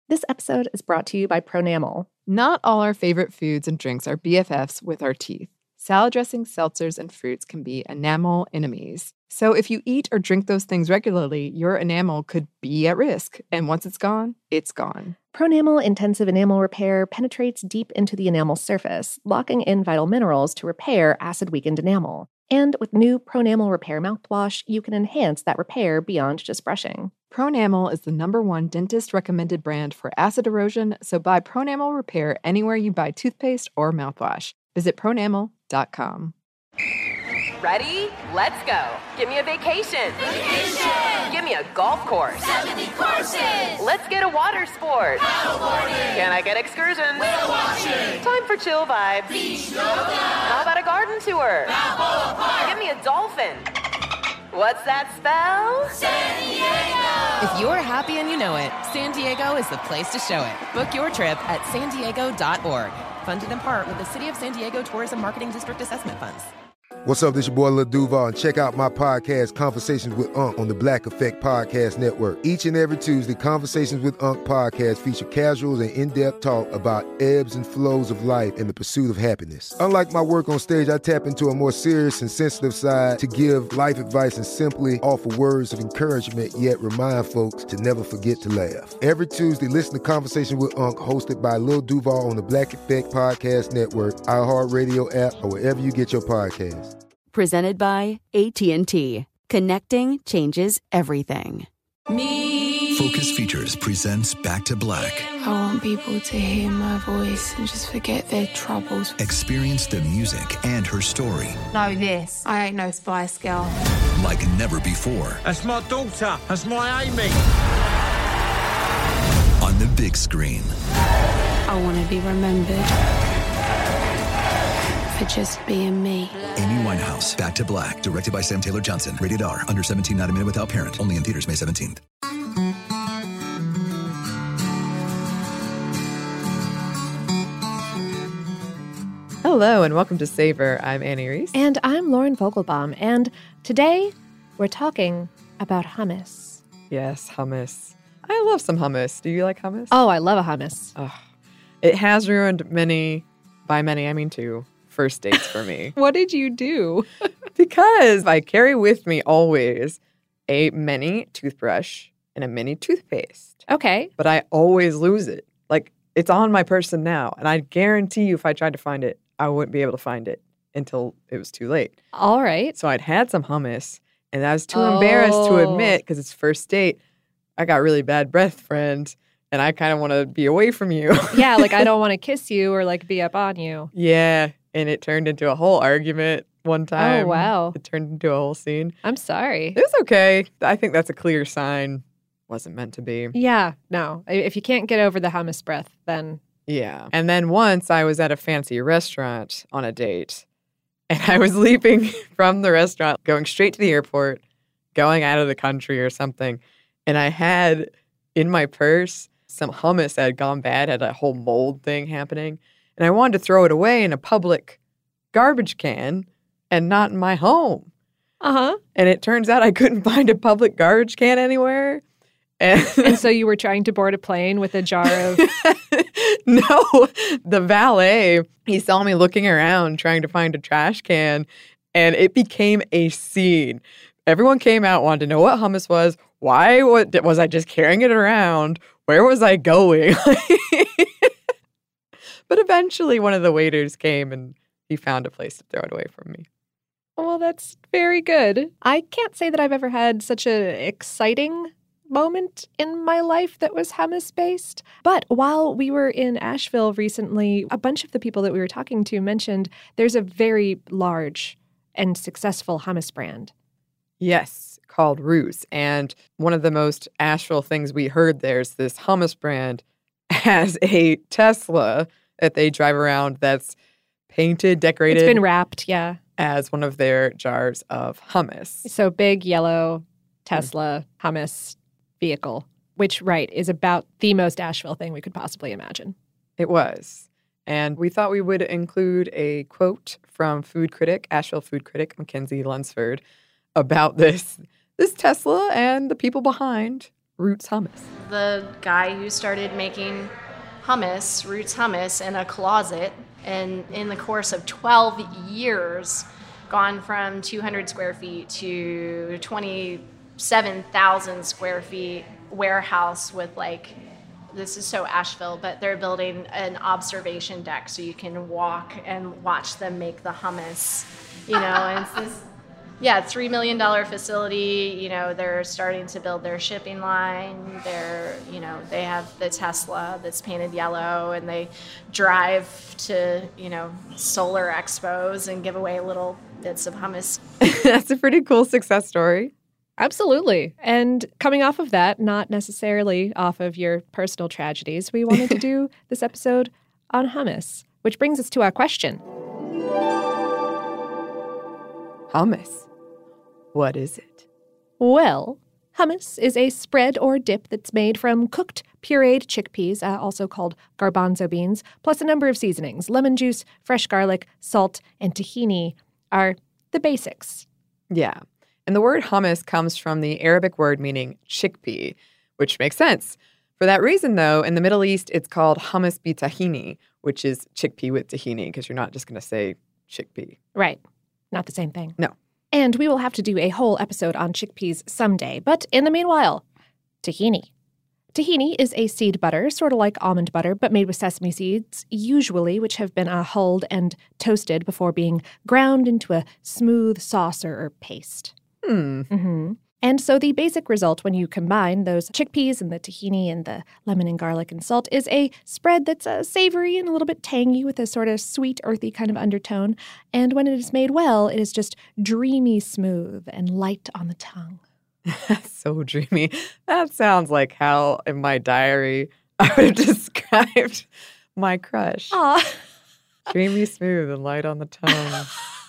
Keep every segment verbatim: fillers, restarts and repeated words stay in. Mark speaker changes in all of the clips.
Speaker 1: This episode is brought to you by Pronamel.
Speaker 2: Not all our favorite foods and drinks are B F Fs with our teeth. Salad dressings, seltzers, and fruits can be enamel enemies. So if you eat or drink those things regularly, your enamel could be at risk. And once it's gone, it's gone.
Speaker 1: Pronamel Intensive Enamel Repair penetrates deep into the enamel surface, locking in vital minerals to repair acid-weakened enamel. And with new Pronamel Repair mouthwash, you can enhance that repair beyond just brushing.
Speaker 2: Pronamel is the number one dentist-recommended brand for acid erosion, so buy Pronamel Repair anywhere you buy toothpaste or mouthwash. Visit pronamel dot com.
Speaker 3: Ready? Let's go. Give me a vacation.
Speaker 4: Vacation!
Speaker 3: Give me a golf course.
Speaker 4: seventy courses!
Speaker 3: Let's get a water sport.
Speaker 4: Paddleboarding!
Speaker 3: Can I get excursions?
Speaker 4: Whale watching!
Speaker 3: Time for chill vibes.
Speaker 4: Beach yoga!
Speaker 3: How about a garden tour?
Speaker 4: Balboa Park!
Speaker 3: Give me a dolphin. What's that spell?
Speaker 4: San Diego!
Speaker 5: If you're happy and you know it, San Diego is the place to show it. Book your trip at san diego dot org. Funded in part with the City of San Diego Tourism Marketing District Assessment Funds.
Speaker 6: What's up, this your boy Lil Duval, and check out my podcast, Conversations with Unc, on the Black Effect Podcast Network. Each and every Tuesday, Conversations with Unc podcast feature casuals and in-depth talk about ebbs and flows of life and the pursuit of happiness. Unlike my work on stage, I tap into a more serious and sensitive side to give life advice and simply offer words of encouragement, yet remind folks to never forget to laugh. Every Tuesday, listen to Conversation with Unc, hosted by Lil Duval on the Black Effect Podcast Network, iHeartRadio app, or wherever you get your podcasts.
Speaker 7: Presented by A T and T. Connecting changes everything.
Speaker 4: Me.
Speaker 8: Focus Features presents Back to Black.
Speaker 9: I want people to hear my voice and just forget their troubles.
Speaker 8: Experience the music and her story.
Speaker 9: Know this. I ain't no Spice Girl.
Speaker 8: Like never before.
Speaker 10: That's my daughter. That's my Amy.
Speaker 8: On the big screen.
Speaker 9: I want to be remembered for just being me.
Speaker 8: Amy Winehouse, Back to Black, directed by Sam Taylor Johnson. Rated R, under seventeen, not a minute without parent. Only in theaters May seventeenth.
Speaker 2: Hello, and welcome to Savor. I'm Annie Reese.
Speaker 1: And I'm Lauren Vogelbaum, and today we're talking about hummus.
Speaker 2: Yes, hummus. I love some hummus. Do you like hummus?
Speaker 1: Oh, I love a hummus.
Speaker 2: Oh, it has ruined many, by many, I mean two, first dates for me.
Speaker 1: What did you do?
Speaker 2: Because I carry with me always a mini toothbrush and a mini toothpaste.
Speaker 1: Okay.
Speaker 2: But I always lose it. Like, it's on my person now. And I guarantee you if I tried to find it, I wouldn't be able to find it until it was too late.
Speaker 1: All right.
Speaker 2: So I'd had some hummus, and I was too oh. embarrassed to admit, because it's first date, I got really bad breath, friend, and I kind of want to be away from you.
Speaker 1: Yeah, like I don't want to kiss you or like be up on you.
Speaker 2: Yeah. And it turned into a whole argument one time.
Speaker 1: Oh, wow.
Speaker 2: It turned into a whole scene.
Speaker 1: I'm sorry.
Speaker 2: It was okay. I think that's a clear sign. Wasn't meant to be.
Speaker 1: Yeah, no. If you can't get over the hummus breath, then...
Speaker 2: Yeah. And then once I was at a fancy restaurant on a date, and I was leaving from the restaurant, going straight to the airport, going out of the country or something, and I had in my purse some hummus that had gone bad, had a whole mold thing happening. And I wanted to throw it away in a public garbage can and not in my home.
Speaker 1: Uh-huh.
Speaker 2: And it turns out I couldn't find a public garbage can anywhere. And,
Speaker 1: and so you were trying to board a plane with a jar of...
Speaker 2: No, the valet, he saw me looking around trying to find a trash can, and it became a scene. Everyone came out, wanted to know what hummus was. Why what, was I just carrying it around? Where was I going? But eventually one of the waiters came and he found a place to throw it away from me.
Speaker 1: Well, that's very good. I can't say that I've ever had such an exciting moment in my life that was hummus-based. But while we were in Asheville recently, a bunch of the people that we were talking to mentioned there's a very large and successful hummus brand.
Speaker 2: Yes, called Roots. And one of the most Asheville things we heard there is this hummus brand has a Tesla that they drive around that's painted, decorated.
Speaker 1: It's been wrapped, yeah.
Speaker 2: As one of their jars of hummus.
Speaker 1: So big yellow Tesla hummus vehicle, which, right, is about the most Asheville thing we could possibly imagine.
Speaker 2: It was. And we thought we would include a quote from food critic, Asheville food critic Mackenzie Lunsford, about this this Tesla and the people behind Roots Hummus?
Speaker 11: The guy who started making hummus, Roots Hummus, in a closet, and in the course of twelve years, gone from two hundred square feet to twenty-seven thousand square feet warehouse with like, this is so Asheville, but they're building an observation deck so you can walk and watch them make the hummus, you know, and it's this, yeah, three million dollars facility. You know, they're starting to build their shipping line. They're, you know, they have the Tesla that's painted yellow, and they drive to, you know, solar expos and give away little bits of hummus.
Speaker 2: That's a pretty cool success story.
Speaker 1: Absolutely. And coming off of that, not necessarily off of your personal tragedies, we wanted to do this episode on hummus, which brings us to our question.
Speaker 2: Hummus. What is it?
Speaker 1: Well, hummus is a spread or dip that's made from cooked, pureed chickpeas, uh, also called garbanzo beans, plus a number of seasonings. Lemon juice, fresh garlic, salt, and tahini are the basics.
Speaker 2: Yeah. And the word hummus comes from the Arabic word meaning chickpea, which makes sense. For that reason, though, in the Middle East, it's called hummus bi tahini, which is chickpea with tahini, because you're not just going to say chickpea.
Speaker 1: Right. Not the same thing.
Speaker 2: No.
Speaker 1: And we will have to do a whole episode on chickpeas someday. But in the meanwhile, tahini. Tahini is a seed butter, sort of like almond butter, but made with sesame seeds, usually, which have been uh, hulled and toasted before being ground into a smooth sauce or paste.
Speaker 2: Hmm.
Speaker 1: Mm-hmm. And so the basic result when you combine those chickpeas and the tahini and the lemon and garlic and salt is a spread that's uh, savory and a little bit tangy with a sort of sweet, earthy kind of undertone. And when it is made well, it is just dreamy smooth and light on the tongue.
Speaker 2: So dreamy. That sounds like how in my diary I would have described my crush.
Speaker 1: Aw.
Speaker 2: Dreamy smooth and light on the tongue.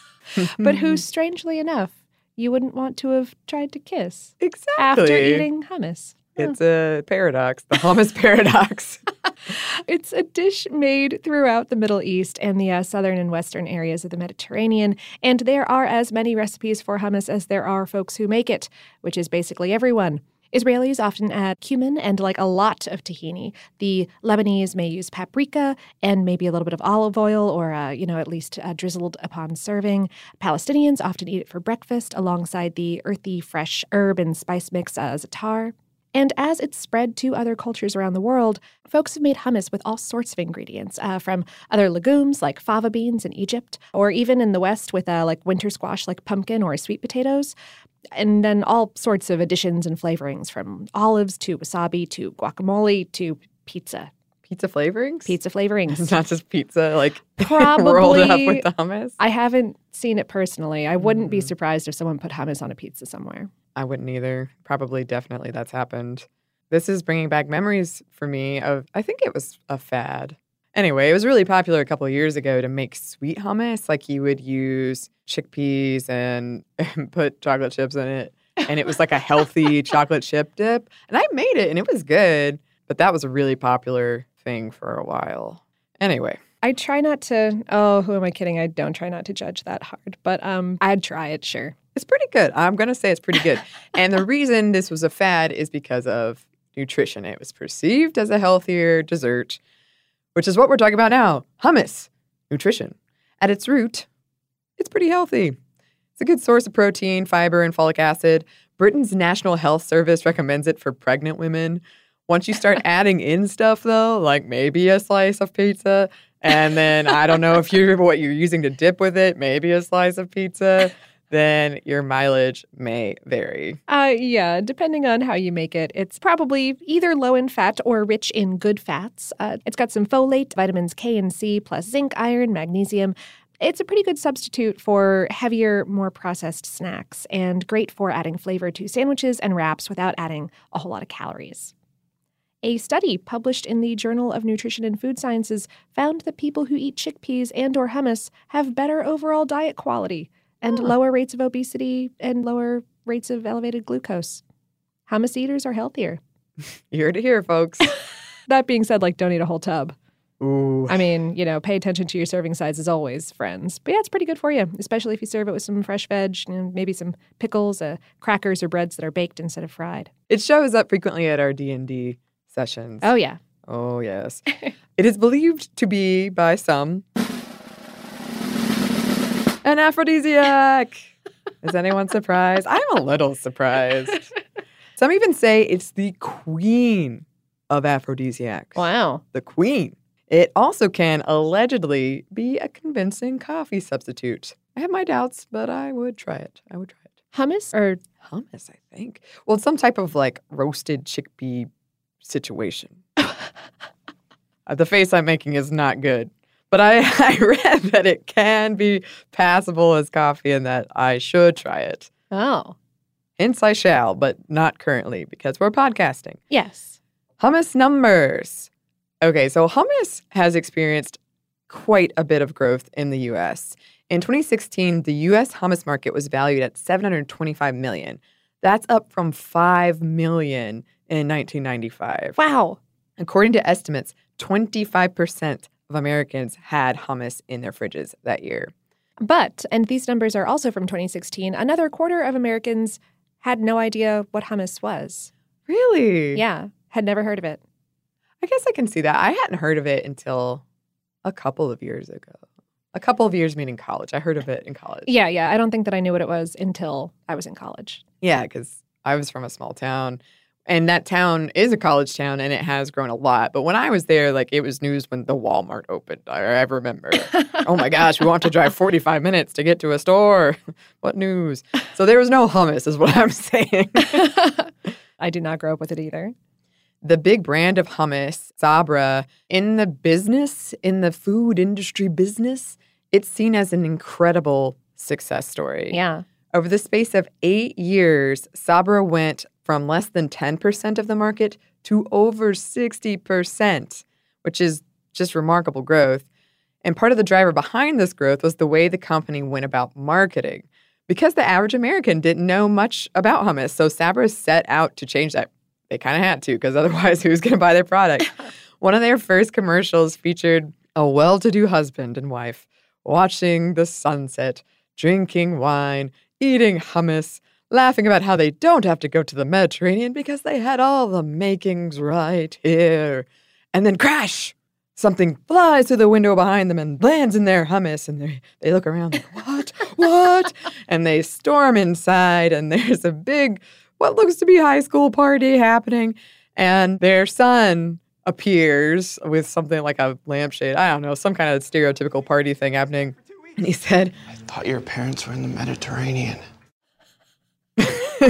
Speaker 1: But who, strangely enough, you wouldn't want to have tried to kiss.
Speaker 2: Exactly.
Speaker 1: After eating hummus.
Speaker 2: It's a paradox, the hummus paradox.
Speaker 1: It's a dish made throughout the Middle East and the uh, southern and western areas of the Mediterranean, and there are as many recipes for hummus as there are folks who make it, which is basically everyone. Israelis often add cumin and like a lot of tahini. The Lebanese may use paprika and maybe a little bit of olive oil or, uh, you know, at least uh, drizzled upon serving. Palestinians often eat it for breakfast alongside the earthy, fresh herb and spice mix uh, za'atar. And as it's spread to other cultures around the world, folks have made hummus with all sorts of ingredients, uh, from other legumes like fava beans in Egypt, or even in the West with uh, like winter squash like pumpkin or sweet potatoes, and then all sorts of additions and flavorings from olives to wasabi to guacamole to pizza.
Speaker 2: Pizza flavorings?
Speaker 1: Pizza flavorings.
Speaker 2: It's not just pizza, like,
Speaker 1: Probably,
Speaker 2: rolled up with the hummus?
Speaker 1: I haven't seen it personally. I wouldn't
Speaker 2: Mm.
Speaker 1: be surprised if someone put hummus on a pizza somewhere.
Speaker 2: I wouldn't either. Probably, definitely that's happened. This is bringing back memories for me of, I think it was a fad. Anyway, it was really popular a couple of years ago to make sweet hummus. Like you would use chickpeas and, and put chocolate chips in it. And it was like a healthy chocolate chip dip. And I made it and it was good. But that was a really popular thing for a while. Anyway.
Speaker 1: I try not to, oh, who am I kidding? I don't try not to judge that hard. But um, I'd try it, sure.
Speaker 2: It's pretty good. I'm going to say it's pretty good. And the reason this was a fad is because of nutrition. It was perceived as a healthier dessert, which is what we're talking about now. Hummus. Nutrition. At its root, it's pretty healthy. It's a good source of protein, fiber, and folic acid. Britain's National Health Service recommends it for pregnant women. Once you start adding in stuff, though, like maybe a slice of pizza, and then I don't know if you're what you're using to dip with it, maybe a slice of pizza, then your mileage may vary.
Speaker 1: Uh, yeah, depending on how you make it. It's probably either low in fat or rich in good fats. Uh, it's got some folate, vitamins K and C, plus zinc, iron, magnesium. It's a pretty good substitute for heavier, more processed snacks, and great for adding flavor to sandwiches and wraps without adding a whole lot of calories. A study published in the Journal of Nutrition and Food Sciences found that people who eat chickpeas and or hummus have better overall diet quality and
Speaker 2: huh.
Speaker 1: lower rates of obesity and lower rates of elevated glucose. Hummus eaters are healthier.
Speaker 2: You heard it here, folks.
Speaker 1: That being said, like, don't eat a whole tub.
Speaker 2: Ooh.
Speaker 1: I mean, you know, pay attention to your serving size as always, friends. But yeah, it's pretty good for you, especially if you serve it with some fresh veg, you know, maybe some pickles, uh, crackers, or breads that are baked instead of fried.
Speaker 2: It shows up frequently at our D and D sessions.
Speaker 1: Oh, yeah.
Speaker 2: Oh, yes. It is believed to be, by some, an aphrodisiac. Is anyone surprised? I'm a little surprised. Some even say it's the queen of aphrodisiacs.
Speaker 1: Wow.
Speaker 2: The queen. It also can allegedly be a convincing coffee substitute. I have my doubts, but I would try it. I would try it.
Speaker 1: Hummus or
Speaker 2: hummus, I think. Well, it's some type of like roasted chickpea situation. uh, the face I'm making is not good. But I, I read that it can be passable as coffee and that I should try it.
Speaker 1: Oh.
Speaker 2: Hence I shall, but not currently because we're podcasting.
Speaker 1: Yes.
Speaker 2: Hummus numbers. Okay, so hummus has experienced quite a bit of growth in the U S. In twenty sixteen, the U S hummus market was valued at seven hundred twenty-five million dollars. That's up from five million dollars in nineteen ninety-five.
Speaker 1: Wow.
Speaker 2: According to estimates, twenty-five percent of Americans had hummus in their fridges that year.
Speaker 1: But, and these numbers are also from twenty sixteen, another quarter of Americans had no idea what hummus was.
Speaker 2: Really?
Speaker 1: Yeah, had never heard of it.
Speaker 2: I guess I can see that. I hadn't heard of it until a couple of years ago. A couple of years meaning college. I heard of it in college.
Speaker 1: Yeah, yeah. I don't think that I knew what it was until I was in college.
Speaker 2: Yeah, because I was from a small town. And that town is a college town, and it has grown a lot. But when I was there, like, it was news when the Walmart opened. I, I remember. Oh, my gosh, we want to drive forty-five minutes to get to a store. What news? So there was no hummus is what I'm saying.
Speaker 1: I did not grow up with it either.
Speaker 2: The big brand of hummus, Sabra, in the business, in the food industry business, it's seen as an incredible success story.
Speaker 1: Yeah.
Speaker 2: Over the space of eight years, Sabra went from less than ten percent of the market to over sixty percent, which is just remarkable growth. And part of the driver behind this growth was the way the company went about marketing. Because the average American didn't know much about hummus, so Sabra set out to change that. They kind of had to, because otherwise who's going to buy their product? One of their first commercials featured a well-to-do husband and wife watching the sunset, drinking wine, eating hummus, laughing about how they don't have to go to the Mediterranean because they had all the makings right here. And then crash! Something flies through the window behind them and lands in their hummus. And they they look around like, what? What? And they storm inside, and there's a big, what looks to be high school party happening. And their son appears with something like a lampshade. I don't know, some kind of stereotypical party thing happening. And he said,
Speaker 12: I thought your parents were in the Mediterranean.
Speaker 2: Well,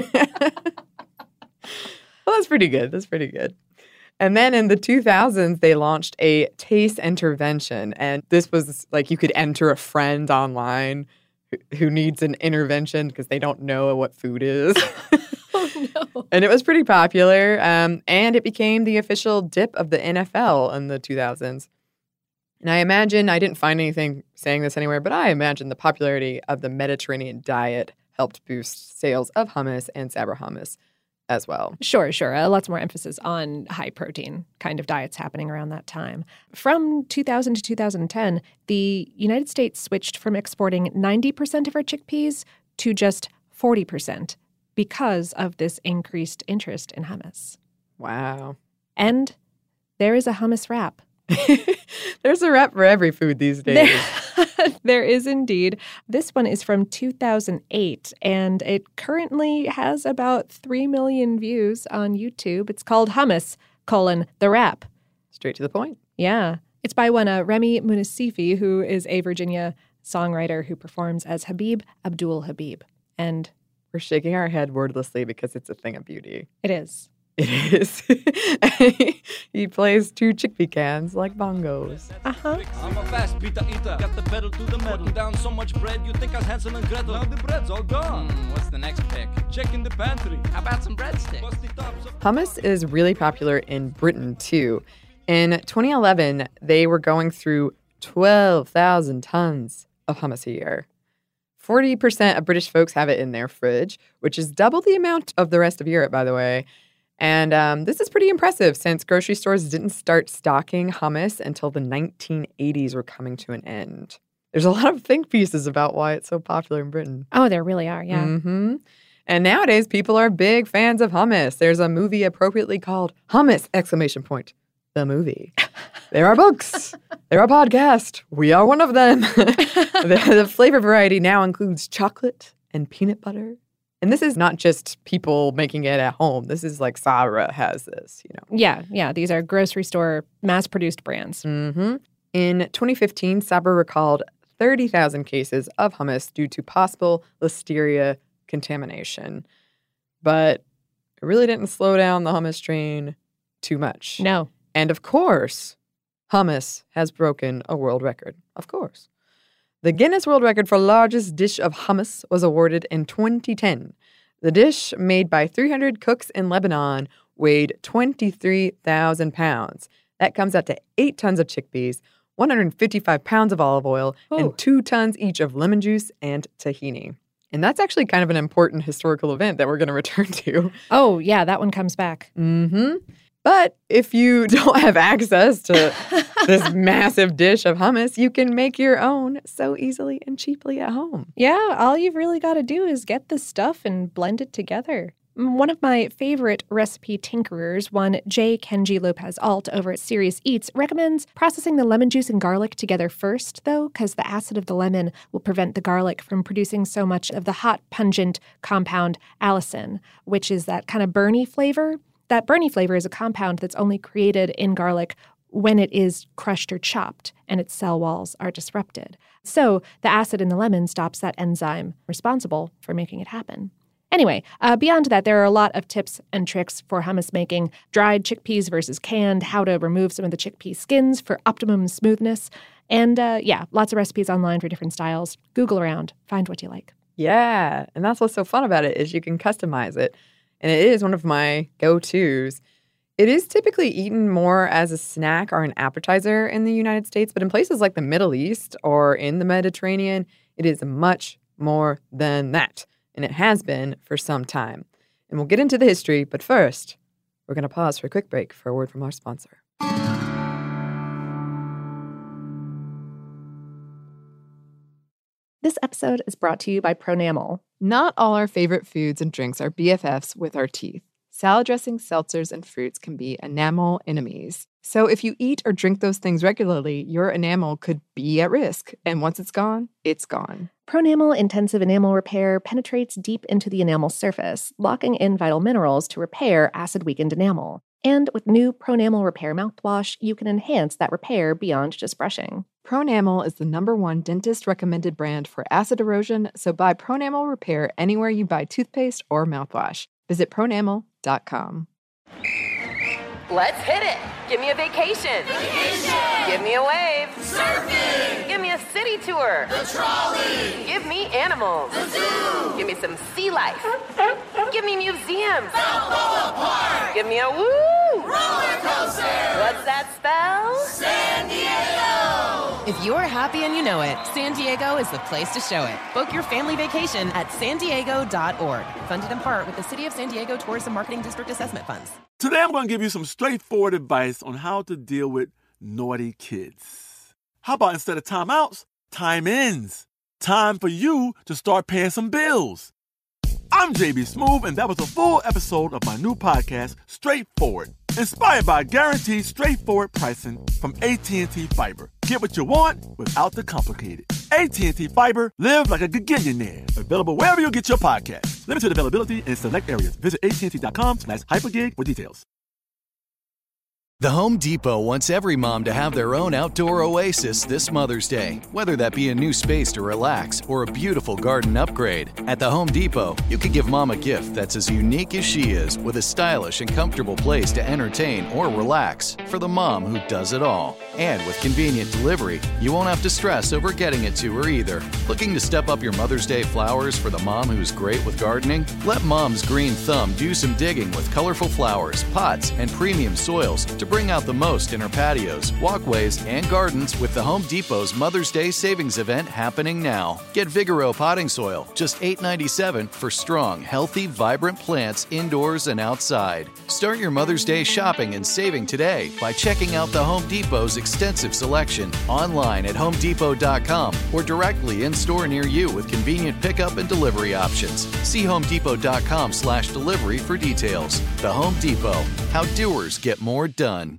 Speaker 2: that's pretty good. That's pretty good. And then in the two thousands, they launched a taste intervention. And this was like you could enter a friend online who, who needs an intervention because they don't know what food is.
Speaker 1: Oh, no.
Speaker 2: And it was pretty popular. Um, and it became the official dip of the N F L in the two thousands. And I imagine, I didn't find anything saying this anywhere, but I imagine the popularity of the Mediterranean diet helped boost sales of hummus and Sabra hummus as well.
Speaker 1: Sure, sure. Uh, lots more emphasis on high protein kind of diets happening around that time. From two thousand to two thousand ten, the United States switched from exporting ninety percent of our chickpeas to just forty percent because of this increased interest in hummus.
Speaker 2: Wow.
Speaker 1: And there is a hummus wrap.
Speaker 2: There's a wrap for every food these days.
Speaker 1: There, there is indeed. This one is from two thousand eight, and it currently has about three million views on YouTube. It's called Hummus, colon, the Wrap.
Speaker 2: Straight to the point.
Speaker 1: Yeah. It's by one uh, Remy Munisifi, who is a Virginia songwriter who performs as Habib Abdul Habib. And
Speaker 2: we're shaking our head wordlessly because it's a thing of beauty.
Speaker 1: It is.
Speaker 2: It is. He plays two chickpea cans like bongos.
Speaker 1: Uh-huh.
Speaker 10: I'm a fast pita eater. Got the pedal to the metal. Down so much bread, you think I was Hansel and Gretel. Now the bread's all gone.
Speaker 13: Mm, what's the next pick?
Speaker 10: Check in the pantry.
Speaker 13: How about some breadsticks?
Speaker 2: Hummus is really popular in Britain, too. In twenty eleven, they were going through twelve thousand tons of hummus a year. forty percent of British folks have it in their fridge, which is double the amount of the rest of Europe, by the way. And um, this is pretty impressive since grocery stores didn't start stocking hummus until the nineteen eighties were coming to an end. There's a lot of think pieces about why it's so popular in Britain.
Speaker 1: Oh, there really are, yeah.
Speaker 2: Mm-hmm. And nowadays, people are big fans of hummus. There's a movie appropriately called Hummus! Exclamation point. The movie. There are books. There are podcasts. We are one of them. the, the flavor variety now includes chocolate and peanut butter. And this is not just people making it at home. This is like Sabra has this, you know.
Speaker 1: Yeah, yeah. These are grocery store mass-produced brands.
Speaker 2: Mm-hmm. In twenty fifteen, Sabra recalled thirty thousand cases of hummus due to possible listeria contamination. But it really didn't slow down the hummus train too much.
Speaker 1: No.
Speaker 2: And of course, hummus has broken a world record. Of course. The Guinness World Record for largest dish of hummus was awarded in twenty ten. The dish, made by three hundred cooks in Lebanon, weighed twenty-three thousand pounds. That comes out to eight tons of chickpeas, one hundred fifty-five pounds of olive oil, Ooh. and two tons each of lemon juice and tahini. And that's actually kind of an important historical event that we're going to return to.
Speaker 1: Oh, yeah, that one comes back.
Speaker 2: Mm-hmm. But if you don't have access to this massive dish of hummus, you can make your own so easily and cheaply at home.
Speaker 1: Yeah, all you've really got to do is get the stuff and blend it together. One of my favorite recipe tinkerers, one J. Kenji Lopez Alt over at Serious Eats, recommends processing the lemon juice and garlic together first, though, because the acid of the lemon will prevent the garlic from producing so much of the hot, pungent compound allicin, which is that kind of burny flavor. That burny flavor is a compound that's only created in garlic when it is crushed or chopped and its cell walls are disrupted. So the acid in the lemon stops that enzyme responsible for making it happen. Anyway, uh, beyond that, there are a lot of tips and tricks for hummus making. Dried chickpeas versus canned, how to remove some of the chickpea skins for optimum smoothness. And uh, yeah, lots of recipes online for different styles. Google around, find what you like.
Speaker 2: Yeah, and that's what's so fun about it is you can customize it. And it is one of my go-tos. It is typically eaten more as a snack or an appetizer in the United States, but in places like the Middle East or in the Mediterranean, it is much more than that. And it has been for some time. And we'll get into the history, but first, we're going to pause for a quick break for a word from our sponsor.
Speaker 1: This episode is brought to you by Pronamel.
Speaker 2: Not all our favorite foods and drinks are B F Fs with our teeth. Salad dressings, seltzers, and fruits can be enamel enemies. So if you eat or drink those things regularly, your enamel could be at risk. And once it's gone, it's gone.
Speaker 1: Pronamel Intensive Enamel Repair penetrates deep into the enamel surface, locking in vital minerals to repair acid-weakened enamel. And with new Pronamel Repair mouthwash, you can enhance that repair beyond just brushing.
Speaker 2: Pronamel is the number one dentist-recommended brand for acid erosion, so buy Pronamel Repair anywhere you buy toothpaste or mouthwash. Visit pronamel dot com.
Speaker 3: Let's hit it. Give me a vacation.
Speaker 4: Vacation.
Speaker 3: Give me a wave.
Speaker 4: Surfing.
Speaker 3: Give me a city tour.
Speaker 4: The trolley.
Speaker 3: Give me animals.
Speaker 4: The zoo.
Speaker 3: Give me some sea life. Give me museums.
Speaker 4: Balboa Park.
Speaker 3: Give me a woo.
Speaker 4: Roller coaster.
Speaker 3: What's that spell?
Speaker 4: San Diego.
Speaker 5: If you're happy and you know it, San Diego is the place to show it. Book your family vacation at san diego dot org. Funded in part with the City of San Diego Tourism Marketing District Assessment Funds.
Speaker 14: Today I'm going to give you some straightforward advice on how to deal with naughty kids. How about instead of timeouts, time-ins? Time for you to start paying some bills. I'm J B Smoove, and that was a full episode of my new podcast, Straightforward, inspired by guaranteed straightforward pricing from A T and T Fiber. Get what you want without the complicated. A T and T Fiber, live like a gigillionaire. Available wherever you get your podcasts. Limited availability in select areas. Visit A T and T dot com slash hypergig for details.
Speaker 15: The Home Depot wants every mom to have their own outdoor oasis this Mother's Day, whether that be a new space to relax or a beautiful garden upgrade. At the Home Depot, you could give mom a gift that's as unique as she is, with a stylish and comfortable place to entertain or relax for the mom who does it all. And with convenient delivery, you won't have to stress over getting it to her either. Looking to step up your Mother's Day flowers for the mom who's great with gardening? Let Mom's Green Thumb do some digging with colorful flowers, pots, and premium soils to to bring out the most in our patios, walkways, and gardens with the Home Depot's Mother's Day Savings Event happening now. Get Vigoro potting soil, just eight dollars and ninety-seven cents for strong, healthy, vibrant plants indoors and outside. Start your Mother's Day shopping and saving today by checking out the Home Depot's extensive selection online at home depot dot com or directly in-store near you with convenient pickup and delivery options. See home depot dot com slash delivery for details. The Home Depot. How doers get more done.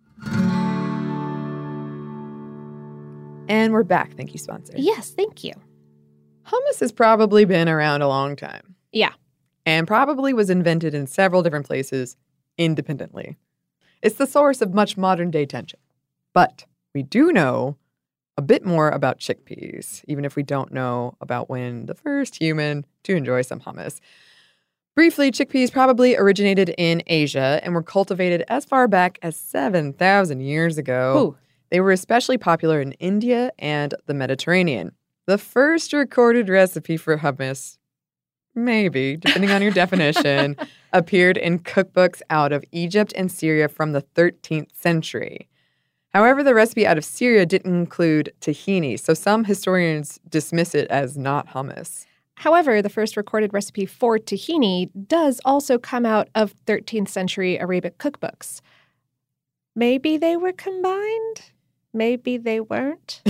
Speaker 2: And we're back. Thank you, sponsor.
Speaker 1: Yes, thank you.
Speaker 2: Hummus has probably been around a long time.
Speaker 1: Yeah.
Speaker 2: And probably was invented in several different places independently. It's the source of much modern-day tension. But we do know a bit more about chickpeas, even if we don't know about when the first human to enjoy some hummus. Briefly, chickpeas probably originated in Asia and were cultivated as far back as seven thousand years ago.
Speaker 1: Ooh.
Speaker 2: They were especially popular in India and the Mediterranean. The first recorded recipe for hummus, maybe, depending on your definition, appeared in cookbooks out of Egypt and Syria from the thirteenth century. However, the recipe out of Syria didn't include tahini, so some historians dismiss it as not hummus.
Speaker 1: However, the first recorded recipe for tahini does also come out of thirteenth century Arabic cookbooks. Maybe they were combined? Maybe they weren't?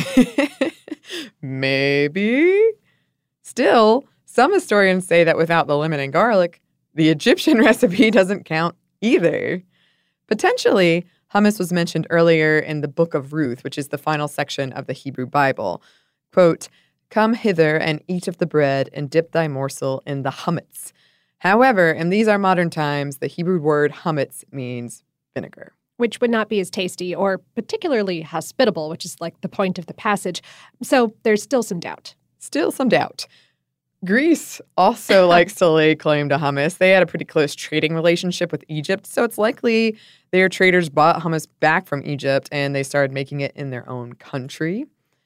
Speaker 2: Maybe. Still, some historians say that without the lemon and garlic, the Egyptian recipe doesn't count either. Potentially, hummus was mentioned earlier in the Book of Ruth, which is the final section of the Hebrew Bible. Quote, "Come hither and eat of the bread and dip thy morsel in the hummus." However, in these are modern times, the Hebrew word hummus means vinegar.
Speaker 1: Which would not be as tasty or particularly hospitable, which is like the point of the passage. So there's still some doubt.
Speaker 2: Still some doubt. Greece also likes to lay claim to hummus. They had a pretty close trading relationship with Egypt, so it's likely their traders bought hummus back from Egypt and they started making it in their own country.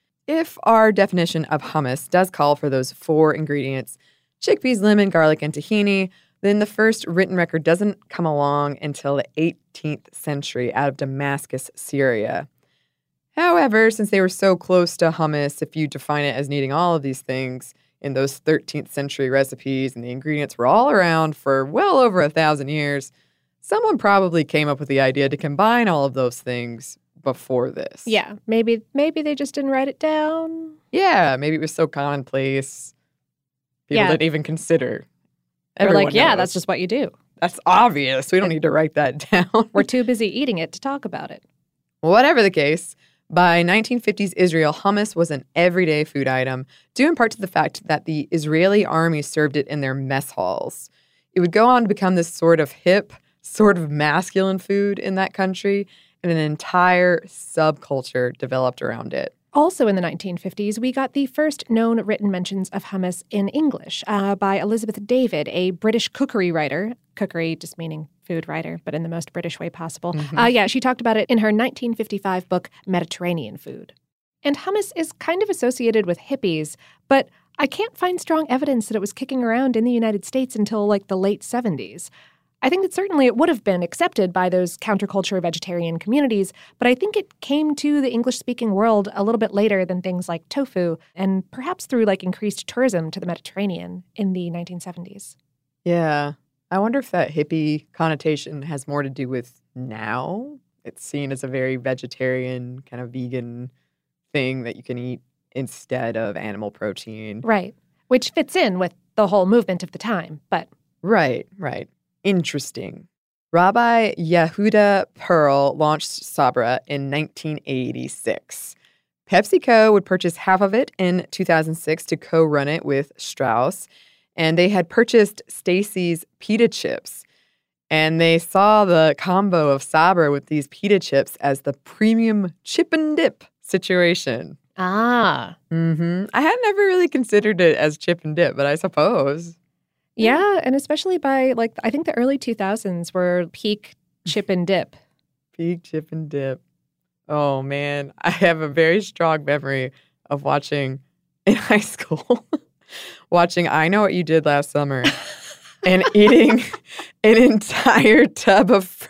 Speaker 2: If our definition of hummus does call for those four ingredients, chickpeas, lemon, garlic, and tahini, then the first written record doesn't come along until the eighteenth century out of Damascus, Syria. However, since they were so close to hummus, if you define it as needing all of these things in those thirteenth century recipes and the ingredients were all around for well over a thousand years, someone probably came up with the idea to combine all of those things before this.
Speaker 1: Yeah, maybe maybe they just didn't write it down.
Speaker 2: Yeah, maybe it was so commonplace. People
Speaker 1: Yeah.
Speaker 2: didn't even consider.
Speaker 1: They're
Speaker 2: Everyone
Speaker 1: like, yeah,
Speaker 2: knows.
Speaker 1: that's just what you do.
Speaker 2: That's obvious. We don't need to write that down.
Speaker 1: We're too busy eating it to talk about it.
Speaker 2: Whatever the case, by nineteen fifties Israel, hummus was an everyday food item, due in part to the fact that the Israeli army served it in their mess halls. It would go on to become this sort of hip, sort of masculine food in that country, and an entire subculture developed around it.
Speaker 1: Also in the nineteen fifties, we got the first known written mentions of hummus in English uh, by Elizabeth David, a British cookery writer. Cookery just meaning food writer, but in the most British way possible.
Speaker 2: Mm-hmm.
Speaker 1: Uh, yeah, she talked about it in her nineteen fifty-five book, Mediterranean Food. And hummus is kind of associated with hippies, but I can't find strong evidence that it was kicking around in the United States until like the late seventies. I think that certainly it would have been accepted by those counterculture vegetarian communities, but I think it came to the English-speaking world a little bit later than things like tofu, and perhaps through like increased tourism to the Mediterranean in the nineteen seventies.
Speaker 2: Yeah. I wonder if that hippie connotation has more to do with now. It's seen as a very vegetarian, kind of vegan thing that you can eat instead of animal protein.
Speaker 1: Right. Which fits in with the whole movement of the time, but...
Speaker 2: Right, right. Interesting. Rabbi Yehuda Pearl launched Sabra in nineteen eighty-six. PepsiCo would purchase half of it in two thousand six to co-run it with Strauss, and they had purchased Stacy's pita chips. And they saw the combo of Sabra with these pita chips as the premium chip and dip situation.
Speaker 1: Ah.
Speaker 2: Mm-hmm. I had never really considered it as chip and dip, but I suppose.
Speaker 1: Yeah, and especially by, like, I think the early two thousands were peak chip and dip.
Speaker 2: Peak chip and dip. Oh, man. I have a very strong memory of watching in high school, watching I Know What You Did Last Summer and eating an entire tub of French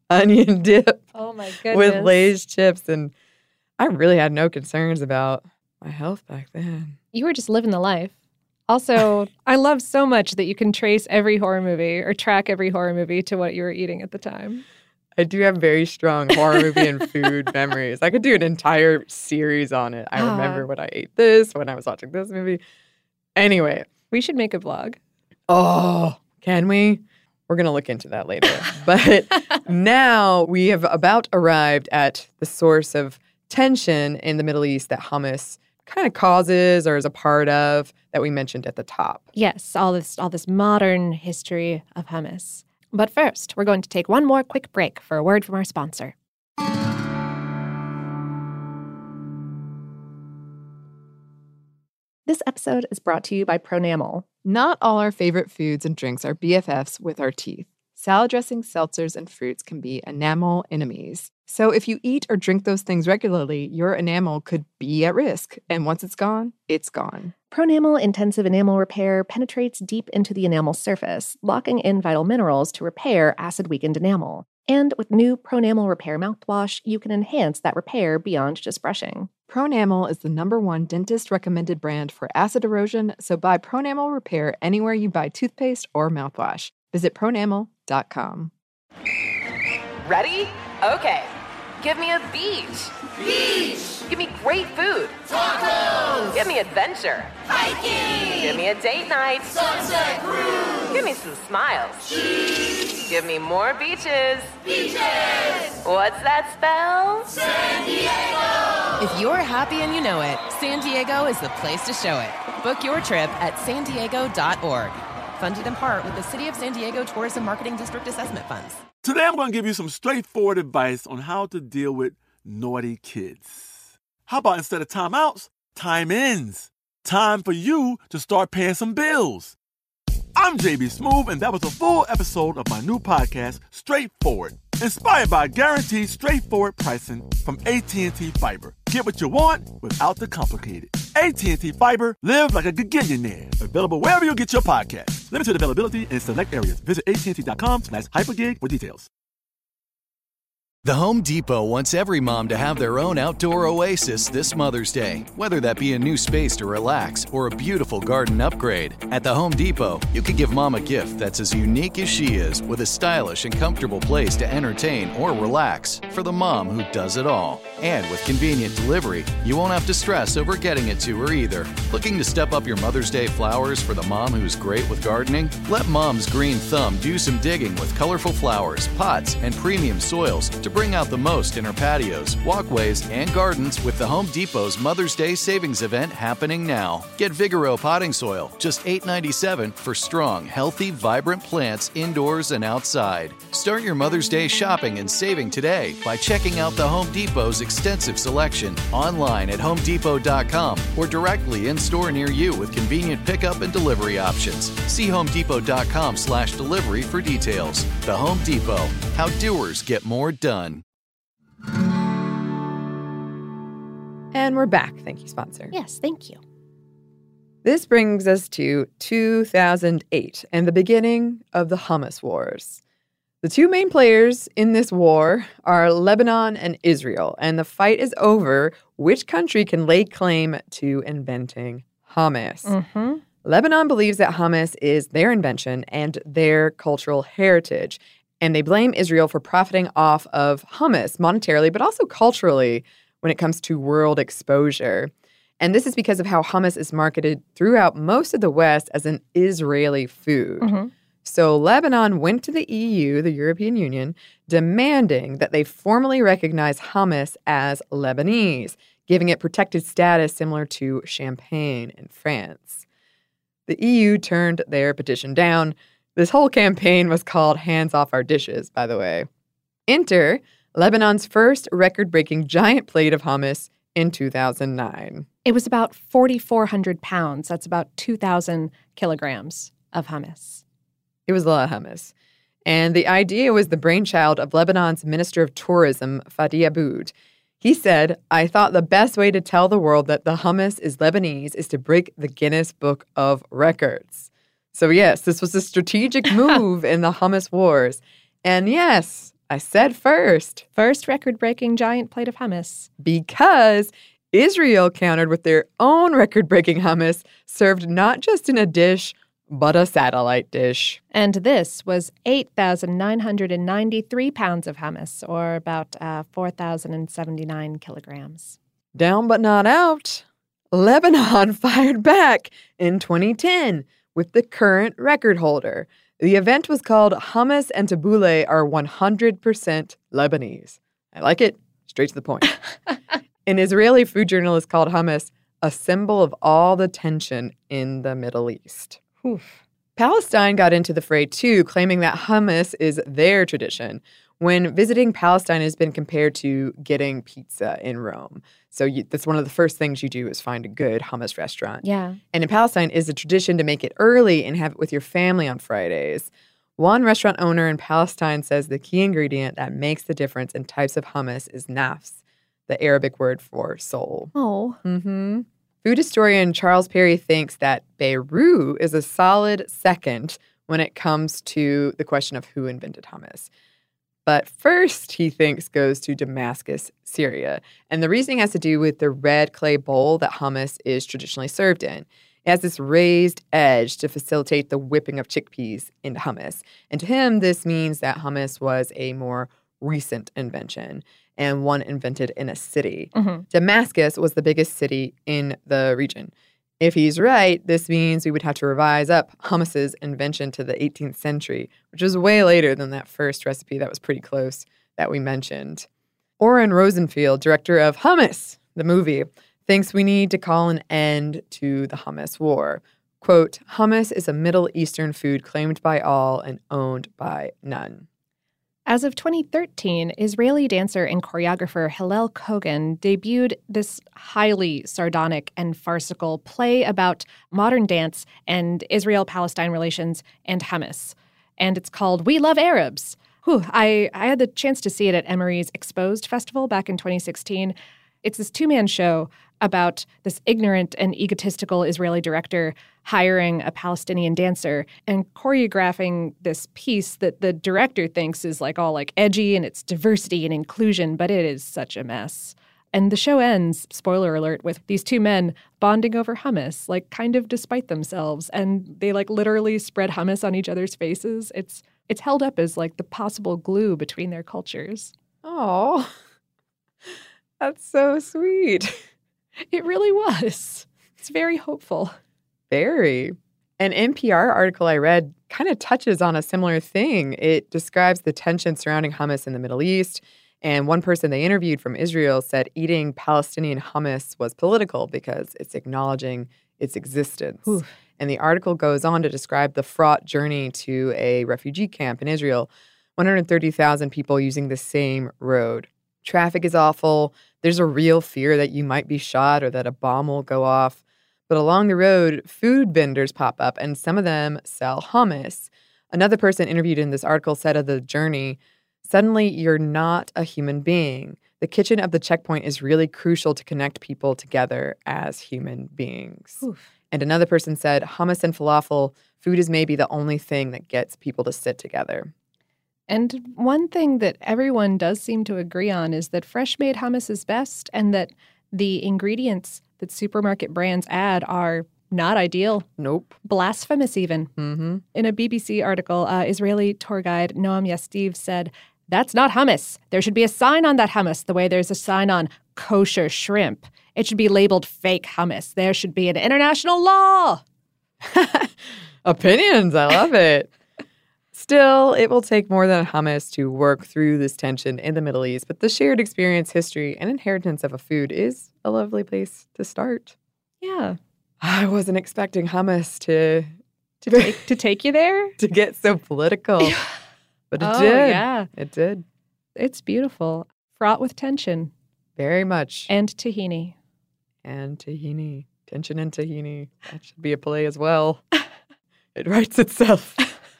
Speaker 2: onion dip
Speaker 1: Oh, my goodness.
Speaker 2: with Lay's chips. And I really had no concerns about my health back then.
Speaker 1: You were just living the life. Also, I love so much that you can trace every horror movie or track every horror movie to what you were eating at the time.
Speaker 2: I do have very strong horror movie and food memories. I could do an entire series on it. I
Speaker 1: Ah.
Speaker 2: remember when I ate this, when I was watching this movie. Anyway.
Speaker 1: We should make a vlog.
Speaker 2: Oh, can we? We're going to look into that later. But now we have about arrived at the source of tension in the Middle East that hummus kind of causes or is a part of that we mentioned at the top.
Speaker 1: Yes, all this all this modern history of hummus. But first, we're going to take one more quick break for a word from our sponsor. This episode is brought to you by Pronamel.
Speaker 16: Not all our favorite foods and drinks are B F Fs with our teeth. Salad dressings, seltzers, and fruits can be enamel enemies. So if you eat or drink those things regularly, your enamel could be at risk. And once it's gone, it's gone.
Speaker 1: Pronamel Intensive Enamel Repair penetrates deep into the enamel surface, locking in vital minerals to repair acid-weakened enamel. And with new Pronamel Repair mouthwash, you can enhance that repair beyond just brushing.
Speaker 16: Pronamel is the number one dentist-recommended brand for acid erosion, so buy Pronamel Repair anywhere you buy toothpaste or mouthwash. Visit pronamel dot com.
Speaker 3: Ready? Okay. Give me a beach.
Speaker 4: Beach.
Speaker 3: Give me great food.
Speaker 4: Tacos.
Speaker 3: Give me adventure.
Speaker 4: Hiking.
Speaker 3: Give me a date night.
Speaker 4: Sunset cruise.
Speaker 3: Give me some smiles.
Speaker 4: Cheese.
Speaker 3: Give me more beaches.
Speaker 4: Beaches.
Speaker 3: What's that spell?
Speaker 4: San Diego.
Speaker 5: If you're happy and you know it, San Diego is the place to show it. Book your trip at san diego dot org. Funded in part with the City of San Diego Tourism Marketing District Assessment Funds.
Speaker 14: Today I'm going to give you some straightforward advice on how to deal with naughty kids. How about instead of timeouts, time-ins? Time for you to start paying some bills. I'm J B Smoove, and that was a full episode of my new podcast, Straightforward, inspired by guaranteed straightforward pricing from A T and T Fiber. Get what you want without the complicated. A T and T Fiber, live like a gigillionaire. Available wherever you get your podcast. Limited availability in select areas. Visit A T and T dot com slash hypergig for details.
Speaker 15: The Home Depot wants every mom to have their own outdoor oasis this Mother's Day, whether that be a new space to relax or a beautiful garden upgrade. At the Home Depot, you can give mom a gift that's as unique as she is, with a stylish and comfortable place to entertain or relax for the mom who does it all. And with convenient delivery, you won't have to stress over getting it to her either. Looking to step up your Mother's Day flowers for the mom who's great with gardening? Let Mom's Green Thumb do some digging with colorful flowers, pots, and premium soils to bring out the most in her patios, walkways, and gardens with the Home Depot's Mother's Day Savings Event happening now. Get Vigoro potting soil, just eight dollars and ninety-seven cents for strong, healthy, vibrant plants indoors and outside. Start your Mother's Day shopping and saving today by checking out the Home Depot's extensive selection online at home depot dot com or directly in store near you with convenient pickup and delivery options. See home depot dot com slash delivery for details. The Home Depot, how doers get more done.
Speaker 2: And we're back. Thank you, sponsor.
Speaker 1: Yes, thank you.
Speaker 2: This brings us to two thousand eight and the beginning of the Hummus Wars. The two main players in this war are Lebanon and Israel, and the fight is over which country can lay claim to inventing hummus.
Speaker 1: Mm-hmm.
Speaker 2: Lebanon believes that hummus is their invention and their cultural heritage, and they blame Israel for profiting off of hummus monetarily, but also culturally when it comes to world exposure. And this is because of how hummus is marketed throughout most of the West as an Israeli food.
Speaker 1: Mm-hmm.
Speaker 2: So Lebanon went to the E U, the European Union, demanding that they formally recognize hummus as Lebanese, giving it protected status similar to champagne in France. The E U turned their petition down. This whole campaign was called Hands Off Our Dishes, by the way. Enter Lebanon's first record-breaking giant plate of hummus in two thousand nine.
Speaker 1: It was about four thousand four hundred pounds. That's about two thousand kilograms of hummus.
Speaker 2: It was a lot of hummus. And the idea was the brainchild of Lebanon's Minister of Tourism, Fadi Aboud. He said, "I thought the best way to tell the world that the hummus is Lebanese is to break the Guinness Book of Records." So yes, this was a strategic move in the hummus wars. And yes, I said first.
Speaker 1: First record-breaking giant plate of hummus.
Speaker 2: Because Israel countered with their own record-breaking hummus, served not just in a dish, but a satellite dish.
Speaker 1: And this was eight thousand nine hundred ninety-three pounds of hummus, or about uh, four thousand seventy-nine kilograms.
Speaker 2: Down but not out. Lebanon fired back in twenty ten with the current record holder. The event was called Hummus and Tabbouleh are one hundred percent Lebanese. I like it. Straight to the point. An Israeli food journalist called hummus a symbol of all the tension in the Middle East.
Speaker 1: Oof.
Speaker 2: Palestine got into the fray too, claiming that hummus is their tradition. When visiting Palestine has been compared to getting pizza in Rome. So you, that's one of the first things you do is find a good hummus restaurant.
Speaker 1: Yeah.
Speaker 2: And in Palestine, it's a tradition to make it early and have it with your family on Fridays. One restaurant owner in Palestine says the key ingredient that makes the difference in types of hummus is nafs, the Arabic word for soul.
Speaker 1: Oh.
Speaker 2: Mm-hmm. Food historian Charles Perry thinks that Beirut is a solid second when it comes to the question of who invented hummus. But first, he thinks, goes to Damascus, Syria. And the reasoning has to do with the red clay bowl that hummus is traditionally served in. It has this raised edge to facilitate the whipping of chickpeas into hummus. And to him, this means that hummus was a more recent invention and one invented in a city.
Speaker 1: Mm-hmm.
Speaker 2: Damascus was the biggest city in the region. If he's right, this means we would have to revise up hummus's invention to the eighteenth century, which was way later than that first recipe that was pretty close that we mentioned. Oren Rosenfield, director of Hummus, the movie, thinks we need to call an end to the hummus war. Quote, hummus is a Middle Eastern food claimed by all and owned by none.
Speaker 1: As of twenty thirteen, Israeli dancer and choreographer Hillel Kogan debuted this highly sardonic and farcical play about modern dance and Israel-Palestine relations and hummus. And it's called We Love Arabs. Whew, I, I had the chance to see it at Emory's Exposed Festival back in twenty sixteen. It's this two-man show about this ignorant and egotistical Israeli director hiring a Palestinian dancer and choreographing this piece that the director thinks is like all like edgy and it's diversity and inclusion, but it is such a mess. And the show ends, spoiler alert, with these two men bonding over hummus, like kind of despite themselves. And they like literally spread hummus on each other's faces. It's it's held up as like the possible glue between their cultures.
Speaker 2: Oh, that's so sweet.
Speaker 1: It really was. It's very hopeful.
Speaker 2: Very. An N P R article I read kind of touches on a similar thing. It describes the tension surrounding hummus in the Middle East. And one person they interviewed from Israel said eating Palestinian hummus was political because it's acknowledging its existence.
Speaker 1: Ooh.
Speaker 2: And the article goes on to describe the fraught journey to a refugee camp in Israel. one hundred thirty thousand people using the same road. Traffic is awful. There's a real fear that you might be shot or that a bomb will go off. But along the road, food vendors pop up, and some of them sell hummus. Another person interviewed in this article said of the journey, suddenly you're not a human being. The kitchen of the checkpoint is really crucial to connect people together as human beings.
Speaker 1: Oof.
Speaker 2: And another person said, hummus and falafel, food is maybe the only thing that gets people to sit together.
Speaker 1: And one thing that everyone does seem to agree on is that fresh-made hummus is best and that the ingredients that supermarket brands add are not ideal.
Speaker 2: Nope.
Speaker 1: Blasphemous even.
Speaker 2: Mm-hmm.
Speaker 1: In a B B C article, uh, Israeli tour guide Noam Yastiv said, that's not hummus. There should be a sign on that hummus the way there's a sign on kosher shrimp. It should be labeled fake hummus. There should be an international law.
Speaker 2: Opinions. I love it. Still, it will take more than hummus to work through this tension in the Middle East, but the shared experience, history, and inheritance of a food is a lovely place to start.
Speaker 1: Yeah.
Speaker 2: I wasn't expecting hummus to
Speaker 1: to take to take you there?
Speaker 2: To get so political. But it
Speaker 1: oh,
Speaker 2: did.
Speaker 1: Yeah.
Speaker 2: It did.
Speaker 1: It's beautiful. Fraught with tension.
Speaker 2: Very much.
Speaker 1: And tahini.
Speaker 2: And tahini. Tension and tahini. That should be a play as well. It writes itself.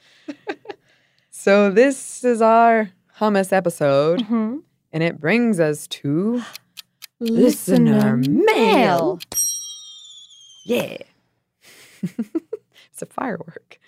Speaker 2: So this is our hummus episode,
Speaker 1: mm-hmm.
Speaker 2: and it brings us to
Speaker 1: Listener Mail.
Speaker 2: Yeah. It's a firework.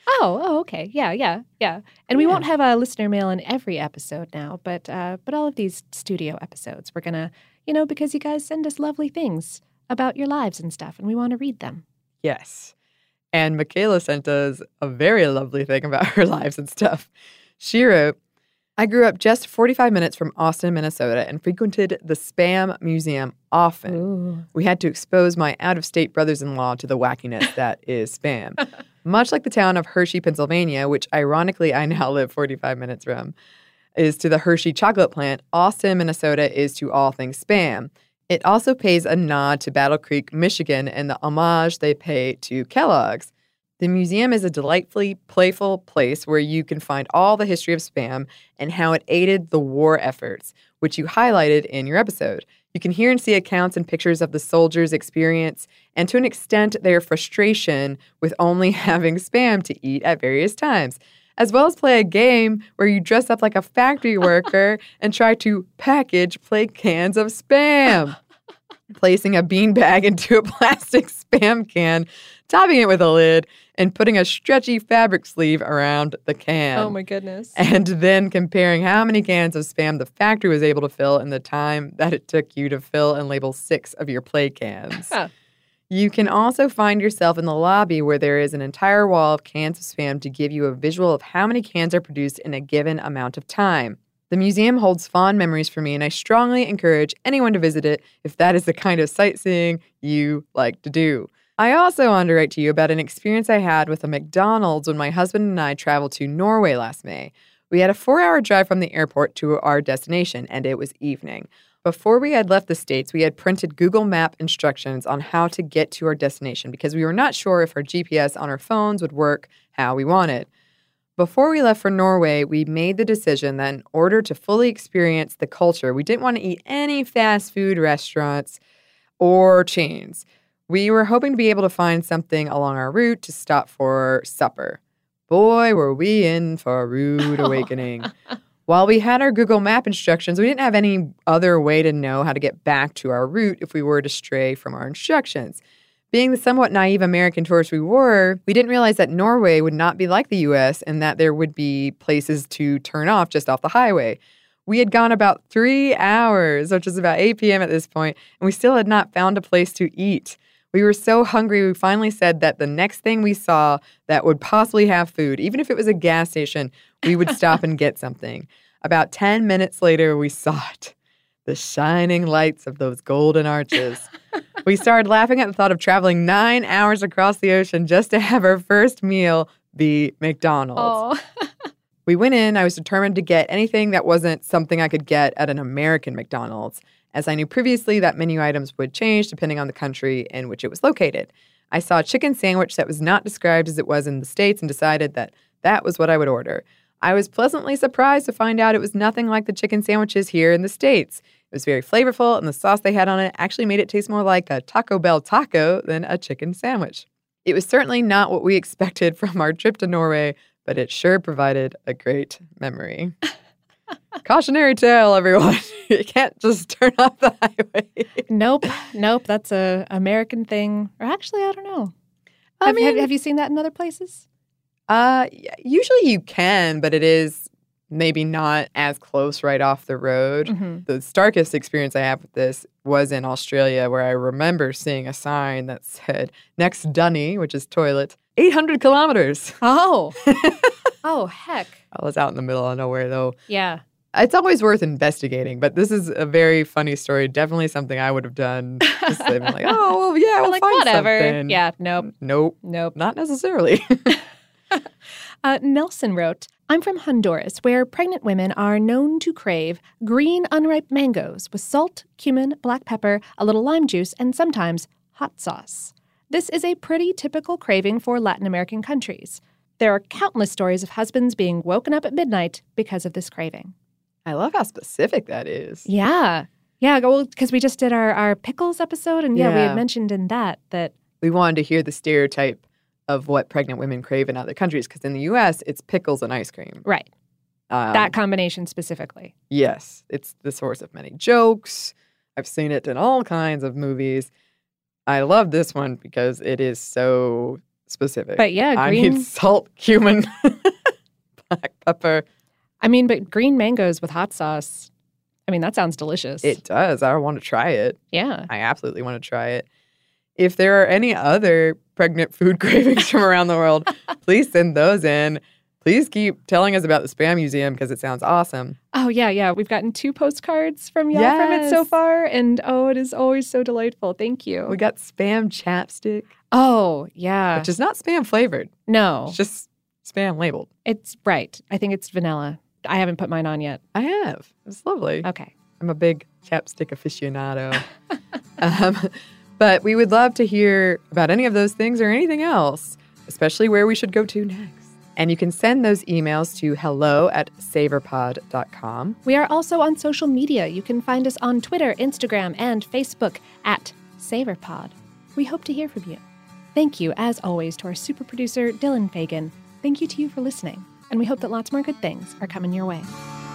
Speaker 1: Oh, oh, okay. Yeah, yeah, yeah. And we won't have a listener mail in every episode now, but uh, but all of these studio episodes, we're gonna, you know, because you guys send us lovely things about your lives and stuff, and we want to read them.
Speaker 2: Yes. And Michaela sent us a very lovely thing about her lives and stuff. She wrote, I grew up just forty-five minutes from Austin, Minnesota, and frequented the Spam Museum often.
Speaker 1: Ooh.
Speaker 2: We had to expose my out-of-state brothers-in-law to the wackiness that is Spam. Much like the town of Hershey, Pennsylvania, which ironically I now live forty-five minutes from, is to the Hershey chocolate plant, Austin, Minnesota is to all things Spam. It also pays a nod to Battle Creek, Michigan, and the homage they pay to Kellogg's. The museum is a delightfully playful place where you can find all the history of Spam and how it aided the war efforts, which you highlighted in your episode. You can hear and see accounts and pictures of the soldiers' experience and, to an extent, their frustration with only having Spam to eat at various times, as well as play a game where you dress up like a factory worker and try to package play cans of Spam, placing a beanbag into a plastic Spam can, topping it with a lid, and putting a stretchy fabric sleeve around the can.
Speaker 1: Oh, my goodness.
Speaker 2: And then comparing how many cans of Spam the factory was able to fill in the time that it took you to fill and label six of your play cans.
Speaker 1: Huh.
Speaker 2: You can also find yourself in the lobby where there is an entire wall of cans of Spam to give you a visual of how many cans are produced in a given amount of time. The museum holds fond memories for me, and I strongly encourage anyone to visit it if that is the kind of sightseeing you like to do. I also want to write to you about an experience I had with a McDonald's when my husband and I traveled to Norway last May. We had a four-hour drive from the airport to our destination, and it was evening. Before we had left the States, we had printed Google Map instructions on how to get to our destination because we were not sure if our G P S on our phones would work how we wanted. Before we left for Norway, we made the decision that in order to fully experience the culture, we didn't want to eat any fast food restaurants or chains. We were hoping to be able to find something along our route to stop for supper. Boy, were we in for a rude awakening. While we had our Google Map instructions, we didn't have any other way to know how to get back to our route if we were to stray from our instructions. Being the somewhat naive American tourists we were, we didn't realize that Norway would not be like the U S and that there would be places to turn off just off the highway. We had gone about three hours, which was about eight p.m. at this point, and we still had not found a place to eat. We were so hungry, we finally said that the next thing we saw that would possibly have food, even if it was a gas station, we would stop and get something. About ten minutes later, we saw it. The shining lights of those golden arches. We started laughing at the thought of traveling nine hours across the ocean just to have our first meal be McDonald's. We went in. I was determined to get anything that wasn't something I could get at an American McDonald's, as I knew previously that menu items would change depending on the country in which it was located. I saw a chicken sandwich that was not described as it was in the States and decided that that was what I would order. I was pleasantly surprised to find out it was nothing like the chicken sandwiches here in the States. It was very flavorful, and the sauce they had on it actually made it taste more like a Taco Bell taco than a chicken sandwich. It was certainly not what we expected from our trip to Norway, but it sure provided a great memory. Cautionary tale, everyone. You can't just turn off the highway.
Speaker 1: Nope. Nope. That's a American thing. Or actually, I don't know.
Speaker 2: I
Speaker 1: have,
Speaker 2: mean,
Speaker 1: have, have you seen that in other places?
Speaker 2: Uh, usually you can, but it is maybe not as close right off the road.
Speaker 1: Mm-hmm.
Speaker 2: The starkest experience I have with this was in Australia, where I remember seeing a sign that said, next dunny, which is toilet, eight hundred kilometers.
Speaker 1: Oh. Oh, heck.
Speaker 2: I was out in the middle of nowhere, though.
Speaker 1: Yeah.
Speaker 2: It's always worth investigating, but this is a very funny story. Definitely something I would have done. Just like, oh, well, yeah, we'll
Speaker 1: like,
Speaker 2: find
Speaker 1: whatever.
Speaker 2: something.
Speaker 1: Yeah, nope.
Speaker 2: Nope.
Speaker 1: Nope.
Speaker 2: Not necessarily.
Speaker 1: uh, Nelson wrote, I'm from Honduras, where pregnant women are known to crave green unripe mangoes with salt, cumin, black pepper, a little lime juice, and sometimes hot sauce. This is a pretty typical craving for Latin American countries. There are countless stories of husbands being woken up at midnight because of this craving.
Speaker 2: I love how specific that is.
Speaker 1: Yeah. Yeah, well, because we just did our, our pickles episode, and yeah,
Speaker 2: Yeah.
Speaker 1: we had mentioned in that that...
Speaker 2: We wanted to hear the stereotype of what pregnant women crave in other countries, because in the U S, it's pickles and ice cream.
Speaker 1: Right.
Speaker 2: Um,
Speaker 1: that combination specifically.
Speaker 2: Yes. It's the source of many jokes. I've seen it in all kinds of movies. I love this one because it is so specific.
Speaker 1: But yeah,
Speaker 2: I
Speaker 1: green-
Speaker 2: need salt, cumin, black pepper.
Speaker 1: I mean, but green mangoes with hot sauce, I mean, that sounds delicious.
Speaker 2: It does. I want to try it.
Speaker 1: Yeah.
Speaker 2: I absolutely want to try it. If there are any other pregnant food cravings from around the world, please send those in. Please keep telling us about the Spam Museum because it sounds awesome.
Speaker 1: Oh, yeah, yeah. We've gotten two postcards from y'all from it so
Speaker 2: Yes.
Speaker 1: far, and oh, it is always so delightful. Thank you.
Speaker 2: We got Spam chapstick,
Speaker 1: Oh, yeah.
Speaker 2: which is not Spam flavored.
Speaker 1: No.
Speaker 2: It's just Spam labeled.
Speaker 1: It's right. I think it's vanilla. I haven't put mine on yet.
Speaker 2: I have. It's lovely.
Speaker 1: Okay.
Speaker 2: I'm a big chapstick aficionado. um, but we would love to hear about any of those things or anything else, especially where we should go to next. And you can send those emails to hello at savorpod dot com.
Speaker 1: We are also on social media. You can find us on Twitter, Instagram, and Facebook at SavorPod. We hope to hear from you. Thank you, as always, to our super producer, Dylan Fagan. Thank you to you for listening. And we hope that lots more good things are coming your way.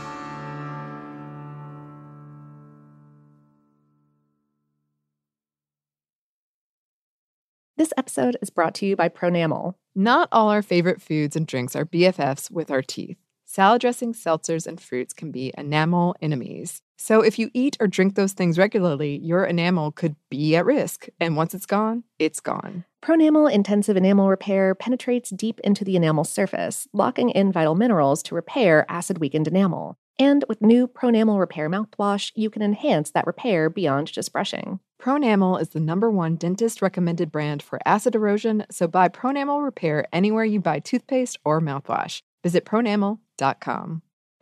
Speaker 1: This episode is brought to you by Pronamel.
Speaker 16: Not all our favorite foods and drinks are B F Fs with our teeth. Salad dressings, seltzers, and fruits can be enamel enemies. So if you eat or drink those things regularly, your enamel could be at risk. And once it's gone, it's gone.
Speaker 1: Pronamel Intensive Enamel Repair penetrates deep into the enamel surface, locking in vital minerals to repair acid-weakened enamel. And with new Pronamel Repair mouthwash, you can enhance that repair beyond just brushing.
Speaker 16: Pronamel is the number one dentist-recommended brand for acid erosion, so buy Pronamel Repair anywhere you buy toothpaste or mouthwash. Visit pronamel dot com.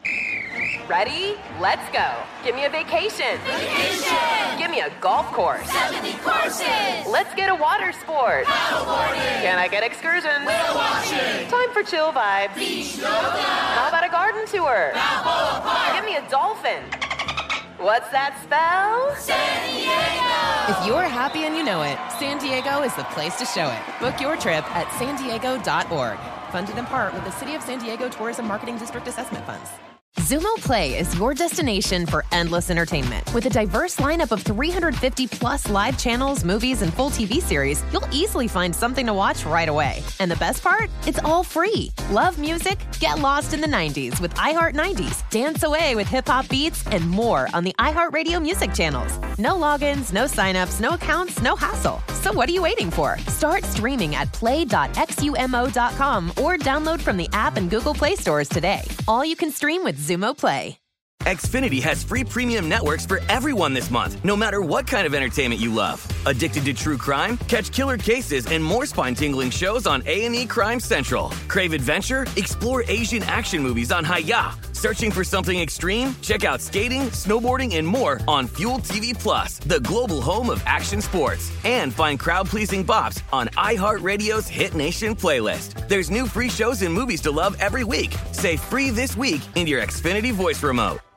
Speaker 3: Ready? Let's go. Give me a vacation.
Speaker 4: Vacation.
Speaker 3: Give me a golf course.
Speaker 4: seventy courses.
Speaker 3: Let's get a water sport.
Speaker 4: Paddleboarding.
Speaker 3: Can I get excursions?
Speaker 4: Whale watching.
Speaker 3: Time for chill vibes.
Speaker 4: Beach yoga.
Speaker 3: How about a garden tour?
Speaker 4: Balboa Park.
Speaker 3: Give me a dolphin. What's that spell?
Speaker 4: San Diego.
Speaker 5: If you're happy and you know it, San Diego is the place to show it. Book your trip at san diego dot org. Funded in part with the City of San Diego Tourism Marketing District Assessment Funds. Xumo Play is your destination for endless entertainment. With a diverse lineup of three hundred fifty plus live channels, movies, and full T V series, you'll easily find something to watch right away. And the best part? It's all free. Love music? Get lost in the nineties with iHeart nineties. Dance away with hip-hop beats and more on the iHeartRadio music channels. No logins, no signups, no accounts, no hassle. So what are you waiting for? Start streaming at play dot xumo dot com or download from the app and Google Play stores today. All you can stream with Xumo Play.
Speaker 17: Xfinity has free premium networks for everyone this month, no matter what kind of entertainment you love. Addicted to true crime? Catch killer cases and more spine-tingling shows on A and E Crime Central. Crave adventure? Explore Asian action movies on Hi-Ya. Searching for something extreme? Check out skating, snowboarding, and more on Fuel T V Plus, the global home of action sports. And find crowd-pleasing bops on iHeartRadio's Hit Nation playlist. There's new free shows and movies to love every week. Say free this week in your Xfinity voice remote.